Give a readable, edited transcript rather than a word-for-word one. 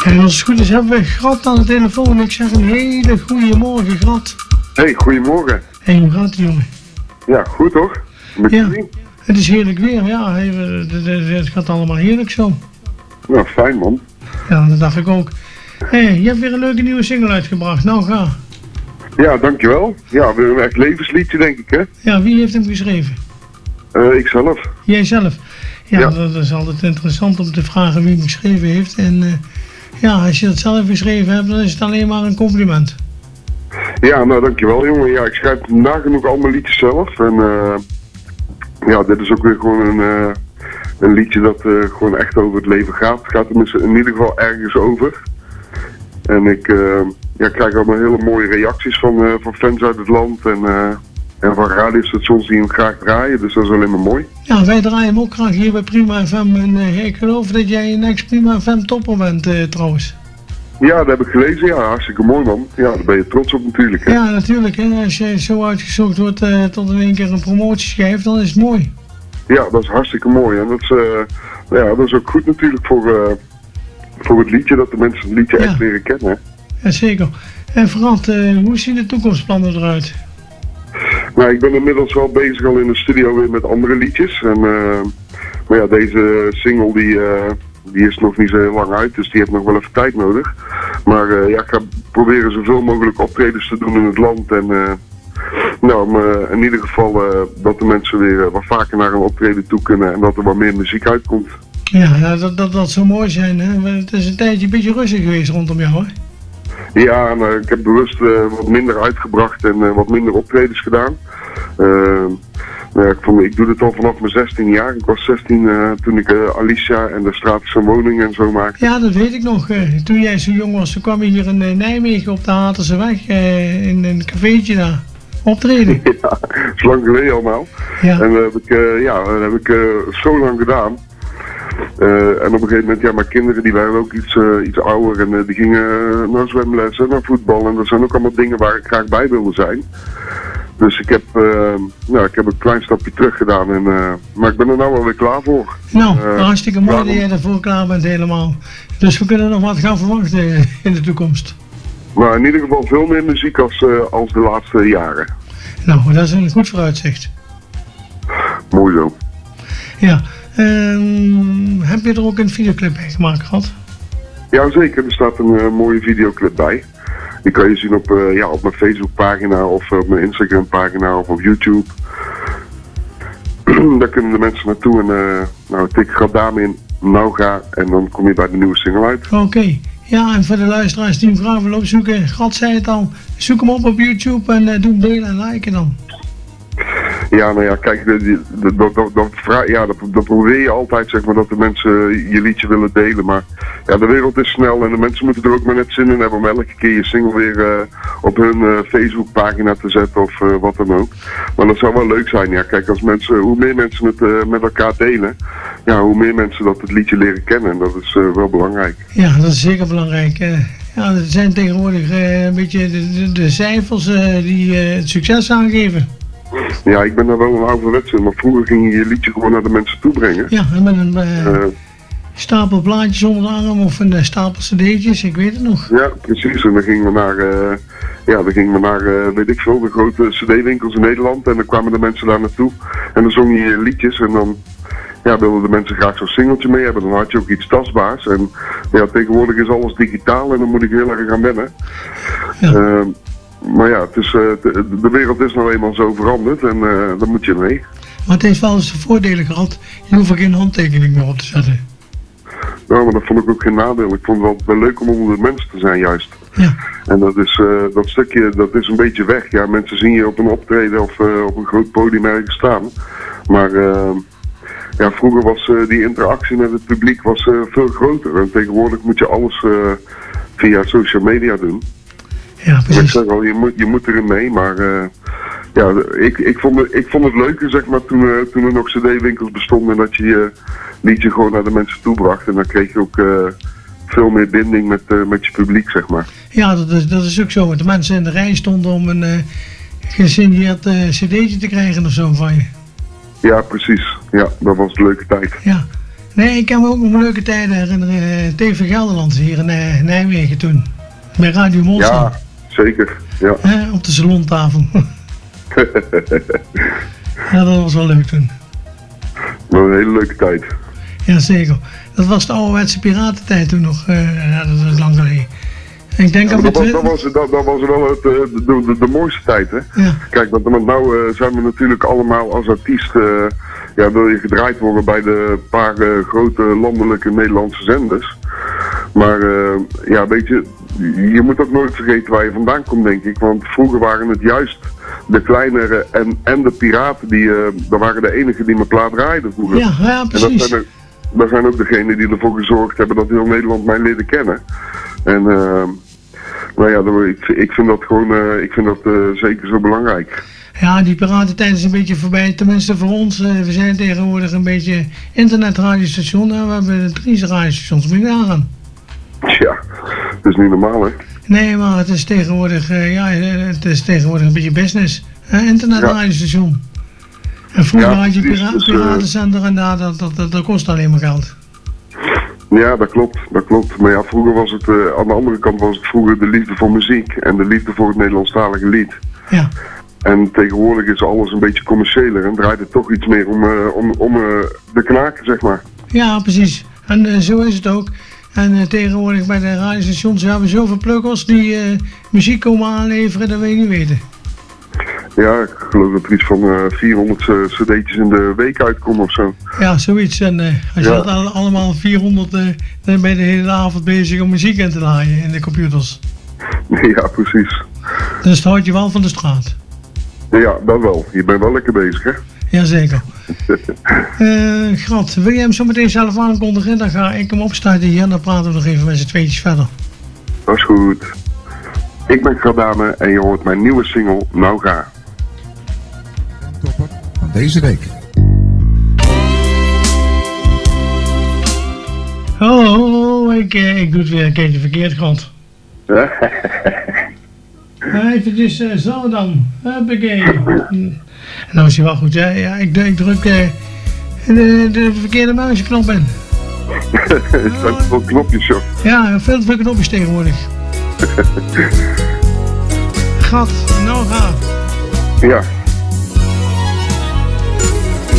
En als het goed is hebben we Grat aan de telefoon. Ik zeg een hele goede morgen, Grat. Hey, goedemorgen. Hey, hoe gaat het, jongen? Ja, goed toch? Met Ja, jullie? het is heerlijk weer. Ja, het gaat allemaal heerlijk zo. Nou, fijn man. Ja, dat dacht ik ook. Hey, je hebt weer een leuke nieuwe single uitgebracht. Nou, ga. Ja, dankjewel. Ja, weer een echt levensliedje denk ik hè. Ja, wie heeft hem geschreven? Ikzelf. Jijzelf. Ja, Ja. dat is altijd interessant om te vragen wie hem geschreven heeft. En ja, als je dat zelf geschreven hebt, dan is het alleen maar een compliment. Ja, nou dankjewel jongen. Ja, ik schrijf nagenoeg al mijn liedjes zelf. En ja, dit is ook weer gewoon een liedje dat gewoon echt over het leven gaat. Het gaat tenminste in ieder geval ergens over. En ik krijg allemaal hele mooie reacties van fans uit het land en van radiostations die hem graag draaien. Dus dat is alleen maar mooi. Ja, wij draaien hem ook graag hier bij Prima FM. En ik geloof dat jij een ex-Prima FM topper bent trouwens. Ja, dat heb ik gelezen. Ja, hartstikke mooi man. Ja, daar ben je trots op natuurlijk. Hè? Ja, natuurlijk. Hè. Als je zo uitgezocht wordt tot in één keer een promotieschijf, dan is het mooi. Ja, dat is hartstikke mooi. En dat is ook goed natuurlijk voor het liedje, dat de mensen het liedje echt leren kennen. Hè? Ja, zeker. En Frant, hoe zien de toekomstplannen eruit? Nou, ik ben inmiddels wel bezig al in de studio weer met andere liedjes. En, maar ja, deze single die is nog niet zo heel lang uit, dus die heeft nog wel even tijd nodig. Maar ja, ik ga proberen zoveel mogelijk optredens te doen in het land. En nou, in ieder geval dat de mensen weer wat vaker naar een optreden toe kunnen en dat er wat meer muziek uitkomt. Ja, dat zou mooi zijn. Hè? Het is een tijdje een beetje rustig geweest rondom jou, hè? Ja, nou, ik heb bewust wat minder uitgebracht en wat minder optredens gedaan. Nou ja, ik doe dit al vanaf mijn 16 jaar. Ik was 16 toen ik Alicia en de Stratische Woning en zo maakte. Ja, dat weet ik nog. Toen jij zo jong was, toen kwam je hier in Nijmegen op de Haterseweg in een cafeetje daar optreden. Ja, dat is lang geleden allemaal. Ja. En dat heb ik zo lang gedaan. En op een gegeven moment, ja, mijn kinderen die waren ook iets ouder en die gingen naar zwemles en naar voetbal. En dat zijn ook allemaal dingen waar ik graag bij wilde zijn. Dus ik heb een klein stapje terug gedaan, maar ik ben er nou wel weer klaar voor. Nou, hartstikke mooi dat jij ervoor klaar bent helemaal. Dus we kunnen nog wat gaan verwachten in de toekomst. Maar in ieder geval veel meer muziek als de laatste jaren. Nou, dat is een goed vooruitzicht. Mooi zo. Ja. Heb je er ook een videoclip bij gemaakt gehad? Ja, zeker. Er staat een mooie videoclip bij. Die kan je zien op mijn Facebookpagina of op mijn Instagram-pagina of op YouTube. Daar kunnen de mensen naartoe en tik Gradame in, nou ga en dan kom je bij de nieuwe single uit. Oké. Ja, en voor de luisteraars die hem graag willen opzoeken, Grat zei het al, zoek hem op YouTube en doe delen en liken dan. Ja, nou ja, kijk, dat probeer je altijd, zeg maar, dat de mensen je liedje willen delen. Maar ja, de wereld is snel en de mensen moeten er ook maar net zin in hebben om elke keer je single weer op hun Facebookpagina te zetten of wat dan ook. Maar dat zou wel leuk zijn, ja. Kijk, hoe meer mensen het met elkaar delen, ja, hoe meer mensen dat het liedje leren kennen. En dat is wel belangrijk. Ja, dat is zeker belangrijk. Ja, er zijn tegenwoordig een beetje de cijfers die het succes aangeven. Ja, ik ben daar wel een ouderwets in, maar vroeger ging je je liedje gewoon naar de mensen toe brengen. Ja, en met een stapel blaadjes onder de arm of een stapel cd'tjes, ik weet het nog. Ja, precies. En dan gingen we naar, weet ik veel, de grote cd-winkels in Nederland en dan kwamen de mensen daar naartoe. En dan zong je liedjes en dan wilden de mensen graag zo'n singeltje mee hebben. Dan had je ook iets tastbaars. En ja, tegenwoordig is alles digitaal en dan moet ik heel erg aan wennen. Ja. Maar ja, de wereld is nou eenmaal zo veranderd en daar moet je mee. Maar het heeft wel eens de voordelen gehad, je hoeft er geen handtekening meer op te zetten. Nou, maar dat vond ik ook geen nadeel. Ik vond het wel leuk om onder de mensen te zijn juist. Ja. En dat stukje, dat is een beetje weg. Ja, mensen zien je op een optreden of op een groot podium ergens staan. Maar vroeger was die interactie met het publiek veel groter. En tegenwoordig moet je alles via social media doen. Ja, precies. Ik zeg al, je moet erin mee, maar ik vond het leuker, zeg maar, toen er nog cd-winkels bestonden en dat je je liedje gewoon naar de mensen toe bracht. En dan kreeg je ook veel meer binding met je publiek, zeg maar. Ja, dat is ook zo. De mensen in de rij stonden om een gesigneerd cd'tje te krijgen of zo van je. Ja, precies. Ja, dat was een leuke tijd. Ja. Nee, ik kan me ook nog leuke tijden herinneren. TV Gelderland hier in Nijmegen toen. Bij Radio Monster. Ja, zeker. Ja. Op de salontafel. Ja, dat was wel leuk toen. Dat was een hele leuke tijd. Jazeker. Dat was de ouderwetse piratentijd toen nog. Ja, dat was lang geleden. Ik denk dat was wel de mooiste tijd, hè? Ja. Kijk, want nou zijn we natuurlijk allemaal als artiest... wil je gedraaid worden bij de paar grote landelijke Nederlandse zenders. Maar weet je moet ook nooit vergeten waar je vandaan komt, denk ik. Want vroeger waren het juist de kleinere en de piraten dat waren de enigen die mijn plaat draaiden vroeger. Ja, precies. En dat zijn ook degenen die ervoor gezorgd hebben dat heel Nederland mij leerde kennen. En ik vind dat gewoon, zeker zo belangrijk. Ja, die piratentijd is een beetje voorbij, tenminste voor ons. We zijn tegenwoordig een beetje internetradiostation. We hebben 3 radiostations, moet je nagaan. Ja, dat is niet normaal, hè? Nee, maar het is tegenwoordig, een beetje business. Internetradiostation. En vroeger had je piratenzender en dat kost alleen maar geld. Ja, dat klopt. Maar ja, vroeger was het, aan de andere kant was het vroeger de liefde voor muziek en de liefde voor het Nederlandstalige lied. Ja. En tegenwoordig is alles een beetje commerciëler en draait het toch iets meer om de knaken, zeg maar. Ja, precies. En zo is het ook. En tegenwoordig bij de radiostations hebben we zoveel plukkers die muziek komen aanleveren, dat wil je niet weten. Ja, ik geloof dat er iets van 400 cd'tjes in de week uitkomen of zo. Ja, zoiets. En als je dat allemaal 400, dan ben je de hele avond bezig om muziek in te draaien in de computers. Ja, precies. Dus dat houd je wel van de straat. Ja, dat wel. Je bent wel lekker bezig, hè? Jazeker. Grat, wil je hem zo meteen zelf aankondigen? Dan ga ik hem opstarten hier en dan praten we nog even met z'n tweetjes verder. Dat is goed. Ik ben Gradame en je hoort mijn nieuwe single Nou Ga. Topper van deze week. Oh, ik doe het weer een keertje verkeerd, Grat. Eventjes zo dan. Huppakee. Nou is hij wel goed, hè? Ja, ik druk de verkeerde muisknop in. Het zijn te veel knopjes, joh. Ja, veel te veel knopjes tegenwoordig. Gat, nou ga. Ja.